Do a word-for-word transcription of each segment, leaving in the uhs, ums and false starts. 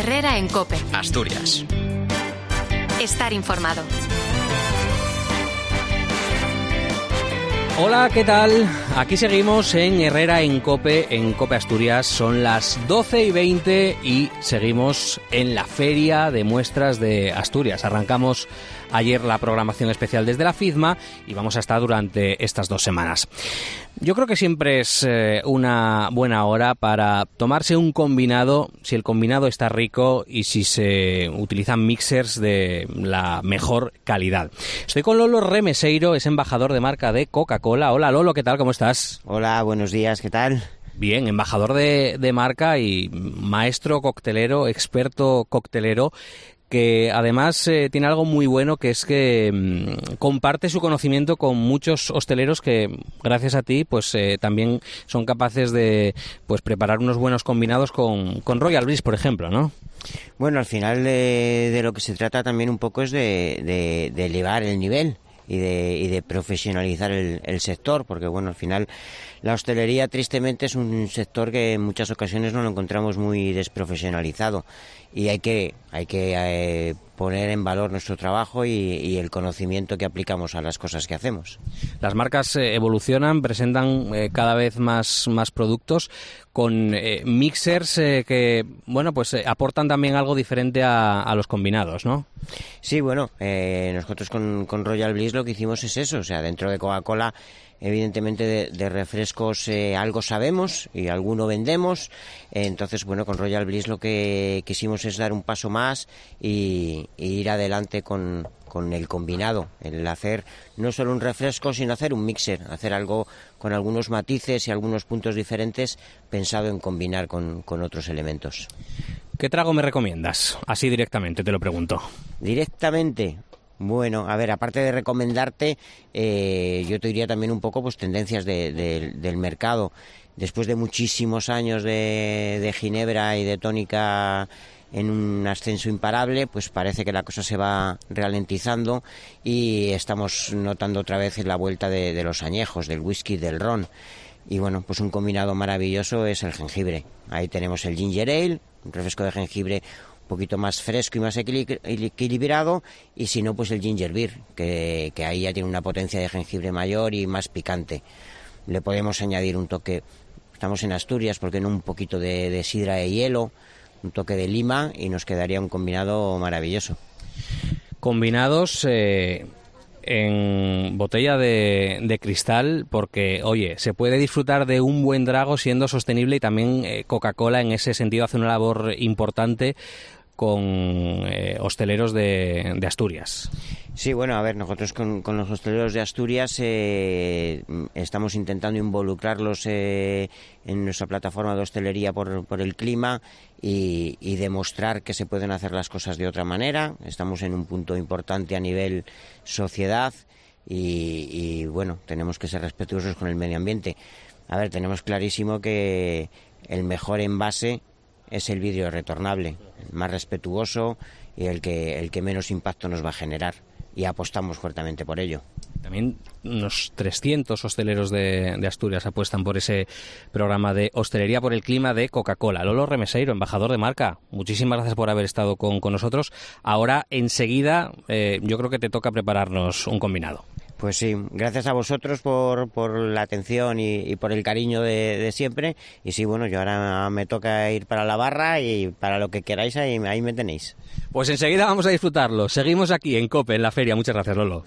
Herrera en COPE. Asturias. Estar informado. Hola, ¿qué tal? Aquí seguimos en Herrera en COPE, en COPE Asturias. Son las doce y veinte y seguimos en la Feria de Muestras de Asturias. Arrancamos ayer la programación especial desde la FIDMA y vamos a estar durante estas dos semanas. Yo creo que siempre es eh, una buena hora para tomarse un combinado, si el combinado está rico y si se utilizan mixers de la mejor calidad. Estoy con Lolo Remeseiro, es embajador de marca de Coca-Cola. Hola Lolo, ¿qué tal? ¿Cómo estás? Hola, buenos días, ¿qué tal? Bien, embajador de, de marca y maestro coctelero, experto coctelero, que además eh, tiene algo muy bueno, que es que mmm, comparte su conocimiento con muchos hosteleros que, gracias a ti, pues eh, también son capaces de pues preparar unos buenos combinados con, con Royal Bliss, por ejemplo, ¿no? Bueno, al final de, de lo que se trata también un poco es de, de, de elevar el nivel y de, y de profesionalizar el, el sector, porque bueno, al final la hostelería tristemente es un sector que en muchas ocasiones no lo encontramos muy desprofesionalizado y hay que hay que eh, poner en valor nuestro trabajo y, y el conocimiento que aplicamos a las cosas que hacemos. Las marcas eh, evolucionan, presentan eh, cada vez más, más productos con eh, mixers eh, que bueno pues eh, aportan también algo diferente a, a los combinados, ¿no? Sí, bueno, eh, nosotros con, con Royal Bliss lo que hicimos es eso, o sea, dentro de Coca-Cola evidentemente de, de refrescos eh, algo sabemos y alguno vendemos, eh, entonces bueno, con Royal Bliss lo que quisimos es dar un paso más y, y ir adelante con, con el combinado, el hacer no solo un refresco sino hacer un mixer, hacer algo con algunos matices y algunos puntos diferentes pensado en combinar con, con otros elementos. ¿Qué trago me recomiendas? Así directamente te lo pregunto. Directamente. Bueno, a ver, aparte de recomendarte, eh, yo te diría también un poco pues tendencias de, de, del mercado. Después de muchísimos años de, de ginebra y de tónica en un ascenso imparable, pues parece que la cosa se va ralentizando y estamos notando otra vez la vuelta de, de los añejos, del whisky, del ron. Y bueno, pues un combinado maravilloso es el jengibre. Ahí tenemos el ginger ale, un refresco de jengibre un poquito más fresco y más equilibrado, y si no, pues el ginger beer, que, que ahí ya tiene una potencia de jengibre mayor y más picante. Le podemos añadir un toque, estamos en Asturias, porque no un poquito de, de sidra de hielo, un toque de lima y nos quedaría un combinado maravilloso. Combinados eh, en botella de, de cristal, porque, oye, se puede disfrutar de un buen trago siendo sostenible y también eh, Coca-Cola en ese sentido hace una labor importante con eh, hosteleros de, de Asturias. Sí, bueno, a ver, nosotros con, con los hosteleros de Asturias eh, estamos intentando involucrarlos eh, en nuestra plataforma de hostelería por, por el clima y, y demostrar que se pueden hacer las cosas de otra manera. Estamos en un punto importante a nivel sociedad y, y bueno, tenemos que ser respetuosos con el medio ambiente. A ver, tenemos clarísimo que el mejor envase es el vidrio retornable, el más respetuoso y el que, el que menos impacto nos va a generar. Y apostamos fuertemente por ello. También unos trescientos hosteleros de, de Asturias apuestan por ese programa de hostelería por el clima de Coca-Cola. Lolo Remeseiro, embajador de marca, muchísimas gracias por haber estado con, con nosotros. Ahora, enseguida, eh, yo creo que te toca prepararnos un combinado. Pues sí, gracias a vosotros por, por la atención y, y por el cariño de, de siempre. Y sí, bueno, yo ahora me toca ir para la barra y para lo que queráis, ahí, ahí me tenéis. Pues enseguida vamos a disfrutarlo. Seguimos aquí en COPE, en la feria. Muchas gracias, Lolo.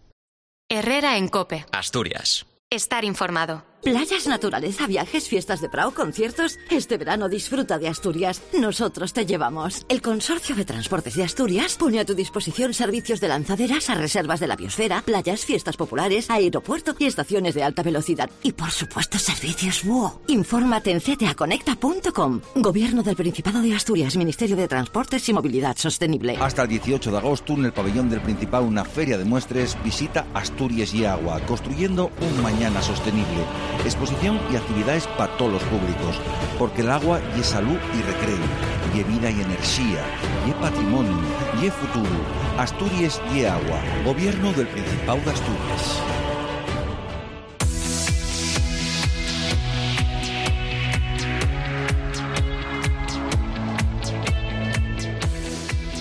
Herrera en COPE. Asturias. Estar informado. Playas, naturaleza, viajes, fiestas de Prado, conciertos. Este verano disfruta de Asturias. Nosotros te llevamos. El Consorcio de Transportes de Asturias pone a tu disposición servicios de lanzaderas a reservas de la biosfera, playas, fiestas populares, aeropuerto y estaciones de alta velocidad. Y por supuesto servicios B U O. Infórmate en c t a conecta punto com. Gobierno del Principado de Asturias, Ministerio de Transportes y Movilidad Sostenible. Hasta el dieciocho de agosto en el pabellón del Principado, una feria de muestres, visita Asturias y Agua, construyendo un mañana sostenible. Exposición y actividades para todos los públicos, porque el agua es salud y recreo, y vida y energía, y patrimonio, y futuro. Asturias y Agua, Gobierno del Principado de Asturias.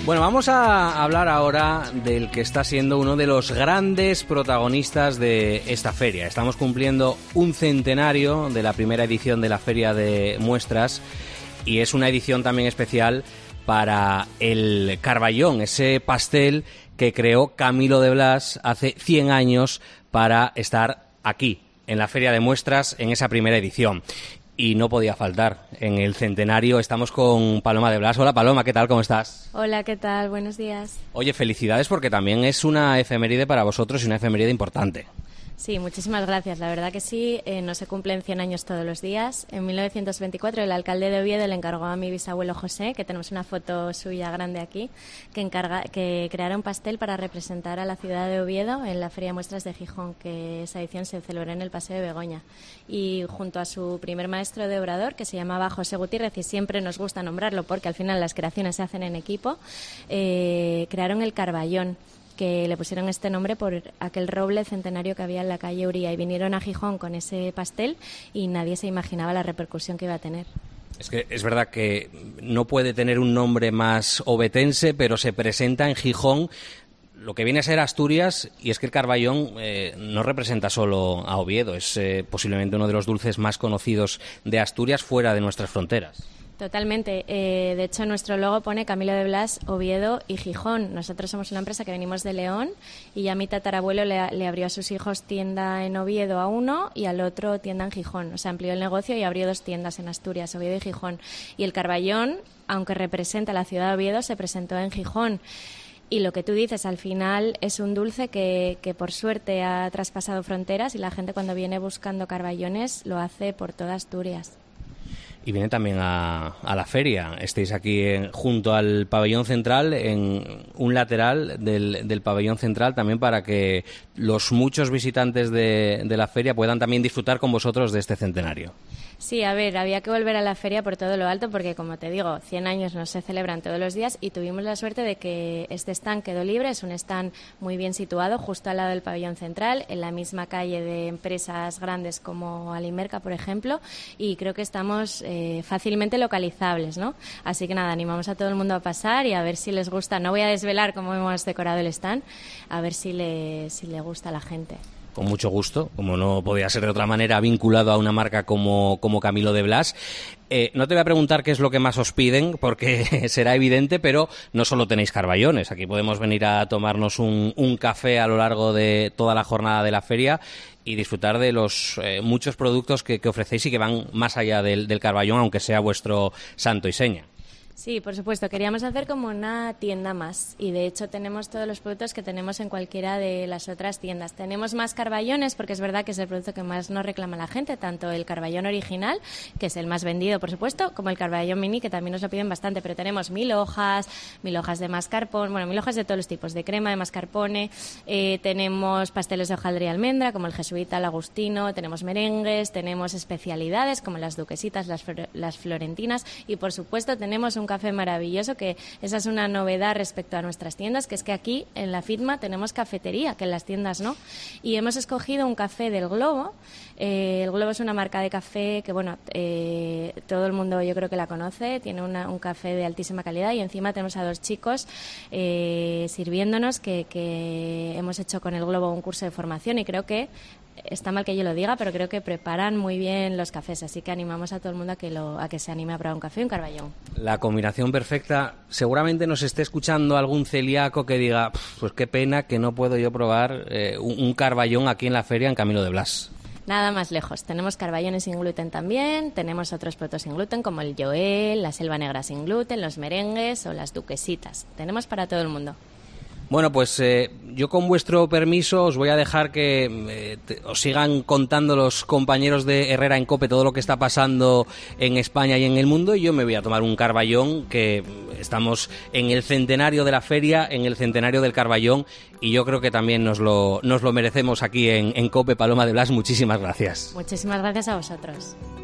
Bueno, vamos a hablar ahora del que está siendo uno de los grandes protagonistas de esta feria. Estamos cumpliendo un centenario de la primera edición de la Feria de Muestras y es una edición también especial para el Carballón, ese pastel que creó Camilo de Blas hace cien años para estar aquí, en la Feria de Muestras, en esa primera edición. Y no podía faltar. En el centenario estamos con Paloma de Blas. Hola Paloma, ¿qué tal? ¿Cómo estás? Hola, ¿qué tal? Buenos días. Oye, felicidades porque también es una efeméride para vosotros y una efeméride importante. Sí, muchísimas gracias. La verdad que sí, eh, no se cumplen cien años todos los días. En mil novecientos veinticuatro el alcalde de Oviedo le encargó a mi bisabuelo José, que tenemos una foto suya grande aquí, que, encarga, que creara un pastel para representar a la ciudad de Oviedo en la Feria de Muestras de Gijón, que esa edición se celebró en el Paseo de Begoña. Y junto a su primer maestro de obrador, que se llamaba José Gutiérrez, y siempre nos gusta nombrarlo porque al final las creaciones se hacen en equipo, eh, crearon el Carballón, que le pusieron este nombre por aquel roble centenario que había en la calle Uría, y vinieron a Gijón con ese pastel y nadie se imaginaba la repercusión que iba a tener. Es que es verdad que no puede tener un nombre más ovetense, pero se presenta en Gijón, lo que viene a ser Asturias, y es que el Carballón eh, no representa solo a Oviedo, es eh, posiblemente uno de los dulces más conocidos de Asturias fuera de nuestras fronteras. Totalmente. Eh, de hecho, nuestro logo pone Camilo de Blas, Oviedo y Gijón. Nosotros somos una empresa que venimos de León y ya mi tatarabuelo le, le abrió a sus hijos tienda en Oviedo a uno y al otro tienda en Gijón. O sea, amplió el negocio y abrió dos tiendas en Asturias, Oviedo y Gijón. Y el Carballón, aunque representa a la ciudad de Oviedo, se presentó en Gijón. Y lo que tú dices, al final es un dulce que, que por suerte ha traspasado fronteras y la gente cuando viene buscando carballones lo hace por toda Asturias. Y viene también a, a la feria. Estáis aquí en, junto al pabellón central, en un lateral del, del pabellón central, también para que los muchos visitantes de, de la feria puedan también disfrutar con vosotros de este centenario. Sí, a ver, había que volver a la feria por todo lo alto porque, como te digo, cien años no se celebran todos los días y tuvimos la suerte de que este stand quedó libre. Es un stand muy bien situado, justo al lado del pabellón central, en la misma calle de empresas grandes como Alimerca, por ejemplo, y creo que estamos eh, fácilmente localizables, ¿no? Así que nada, animamos a todo el mundo a pasar y a ver si les gusta. No voy a desvelar cómo hemos decorado el stand, a ver si le, si le gusta a la gente. Con mucho gusto, como no podía ser de otra manera, vinculado a una marca como, como Camilo de Blas. Eh, no te voy a preguntar qué es lo que más os piden, porque será evidente, pero no solo tenéis carballones. Aquí podemos venir a tomarnos un, un café a lo largo de toda la jornada de la feria y disfrutar de los eh, muchos productos que, que ofrecéis y que van más allá del, del carballón, aunque sea vuestro santo y seña. Sí, por supuesto. Queríamos hacer como una tienda más y de hecho tenemos todos los productos que tenemos en cualquiera de las otras tiendas. Tenemos más carballones porque es verdad que es el producto que más nos reclama la gente, tanto el carballón original, que es el más vendido por supuesto, como el carballón mini, que también nos lo piden bastante, pero tenemos mil hojas, mil hojas de mascarpone, bueno, mil hojas de todos los tipos, de crema, de mascarpone, eh, tenemos pasteles de hojaldre y almendra, como el jesuita, el agustino, tenemos merengues, tenemos especialidades como las duquesitas, las, flor- las florentinas y por supuesto tenemos un café maravilloso, que esa es una novedad respecto a nuestras tiendas, que es que aquí en la FITMA tenemos cafetería, que en las tiendas no, y hemos escogido un café del Globo. Eh, el Globo es una marca de café que, bueno, eh, todo el mundo yo creo que la conoce, tiene una, un café de altísima calidad y encima tenemos a dos chicos eh, sirviéndonos que, que hemos hecho con el Globo un curso de formación y creo que está mal que yo lo diga, pero creo que preparan muy bien los cafés, así que animamos a todo el mundo a que lo, a que se anime a probar un café y un carballón. La combinación perfecta. Seguramente nos esté escuchando algún celíaco que diga, pues qué pena que no puedo yo probar eh, un, un carballón aquí en la feria en Camilo de Blas. Nada más lejos. Tenemos carballones sin gluten también, tenemos otros productos sin gluten como el Joel, la selva negra sin gluten, los merengues o las duquesitas. Tenemos para todo el mundo. Bueno, pues eh, yo con vuestro permiso os voy a dejar que eh, te, os sigan contando los compañeros de Herrera en COPE todo lo que está pasando en España y en el mundo y yo me voy a tomar un carballón, que estamos en el centenario de la feria, en el centenario del carballón y yo creo que también nos lo, nos lo merecemos aquí en, en COPE. Paloma de Blas, muchísimas gracias. Muchísimas gracias a vosotros.